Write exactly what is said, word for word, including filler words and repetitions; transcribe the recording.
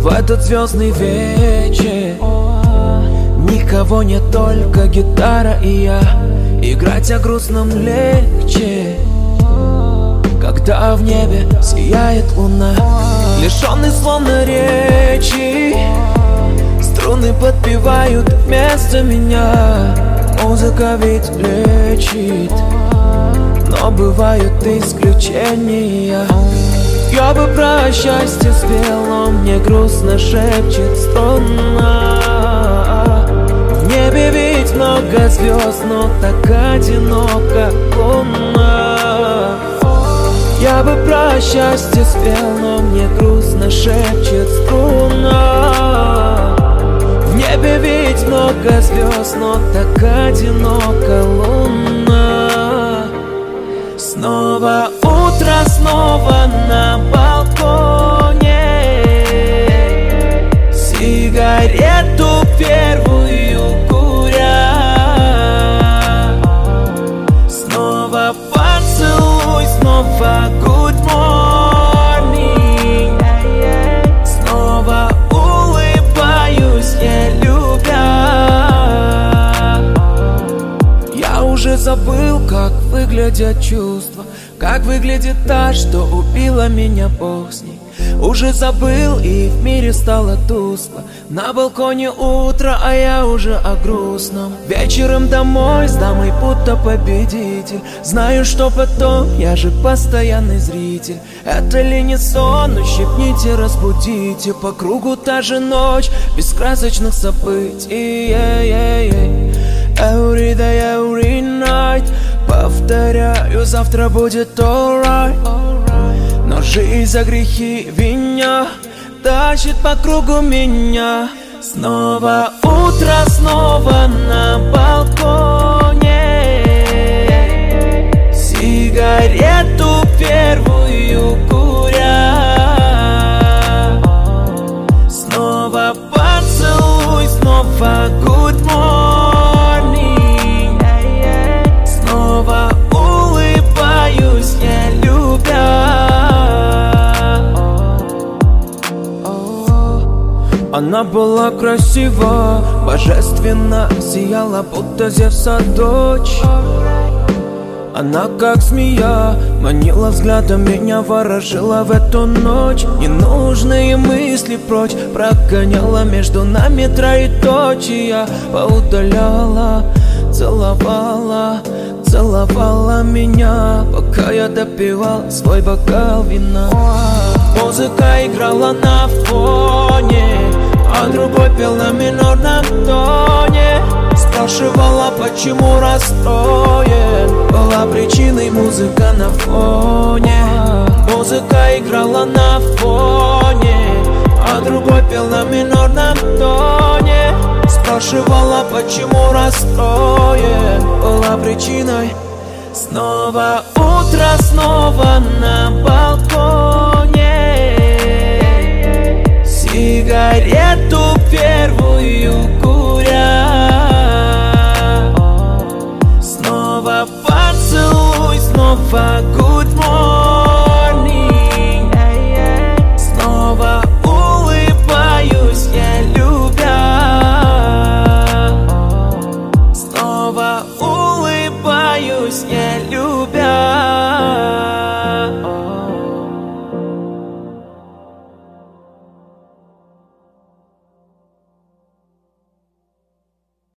В этот звездный вечер никого нет, только гитара и я. Играть о грустном легче, когда в небе сияет луна. Лишенный словно речи, струны подпевают вместо меня. Музыка ведь лечит, но бывают исключения. Я бы про счастье спел, но мне грустно шепчет струна. В небе ведь много звезд, но так одиноко луна. Я бы про счастье спел, но мне грустно шепчет струна. В небе ведь много звезд, но так одиноко луна. Снова утро, снова на балконе, сигарету первую куря. Снова поцелуй, снова good morning. Снова улыбаюсь, не любя. Я уже забыл, как выглядят чувства, как выглядит та, что убила меня, бог с ней. Уже забыл, и в мире стало тускло. На балконе утро, а я уже о грустном. Вечером домой с дамой будто победитель. Знаю, что потом, я же постоянный зритель. Это ли не сон, ущипните, разбудите. По кругу та же ночь, без красочных событий. Every day, every night. Повторяю, завтра будет alright. Но жизнь за грехи виня тащит по кругу меня. Снова утро, снова на балконе, сигарету первую куря. Снова поцелуй, снова good morning. Снова улыбаюсь, не любя. Она была красива, божественно сияла, будто Зевса дочь. Она как змея, манила взглядом, меня ворожила в эту ночь. Ненужные мысли прочь прогоняла, между нами троеточия поудаляла. Целовала, целовала меня, пока я допивал свой бокал вина. Музыка играла на фоне, а другой пел на минорном тоне. Спрашивала, почему расстроен, была причиной музыка на фоне. Музыка играла на фоне, а другой пел на минорном тоне. Спрашивала, почему расстроен, была причиной. Снова утро, снова на балконе, сигарету первую куря. Снова поцелуй, снова good morning. Снова улыбаюсь, не любя. Снова улыбаюсь, не любя.